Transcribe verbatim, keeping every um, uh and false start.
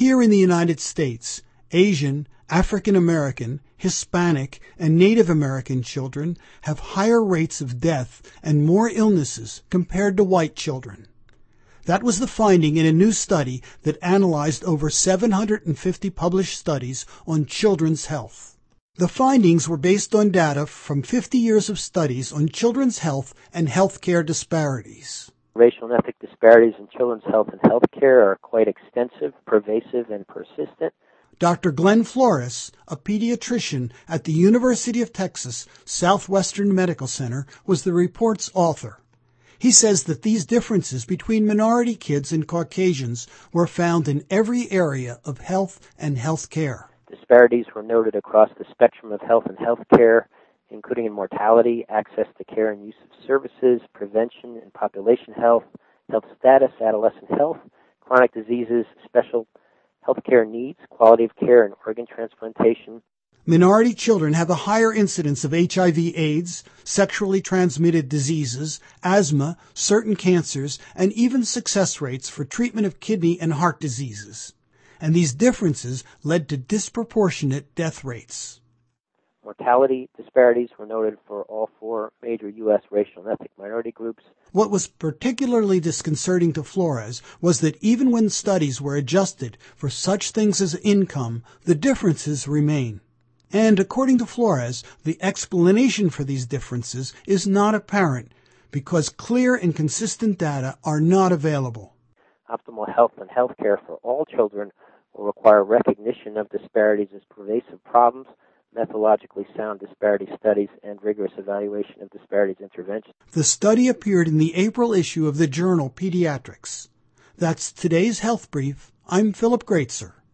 Here in the United States, Asian, African American, Hispanic, and Native American children have higher rates of death and more illnesses compared to white children. That was the finding in a new study that analyzed over seven hundred fifty published studies on children's health. The findings were based on data from fifty years of studies on children's health and healthcare disparities. Racial and ethnic disparities in children's health and healthcare are quite extensive, pervasive, and persistent. Doctor Glenn Flores, a pediatrician at the University of Texas Southwestern Medical Center, was the report's author. He says that these differences between minority kids and Caucasians were found in every area of health and health care. Disparities were noted across the spectrum of health and health care, including in mortality, access to care and use of services, prevention and population health, health status, adolescent health, chronic diseases, special health care needs, quality of care, and organ transplantation. Minority children have a higher incidence of H I V AIDS, sexually transmitted diseases, asthma, certain cancers, and even success rates for treatment of kidney and heart diseases. And these differences led to disproportionate death rates. Mortality disparities were noted for all four major U S racial and ethnic minority groups. What was particularly disconcerting to Flores was that even when studies were adjusted for such things as income, the differences remain. And according to Flores, the explanation for these differences is not apparent because clear and consistent data are not available. Optimal health and health care for all children will require recognition of disparities as pervasive problems, methodologically sound disparity studies, and rigorous evaluation of disparities interventions. The study appeared in the April issue of the journal Pediatrics. That's today's Health Brief. I'm Philip Greatzer.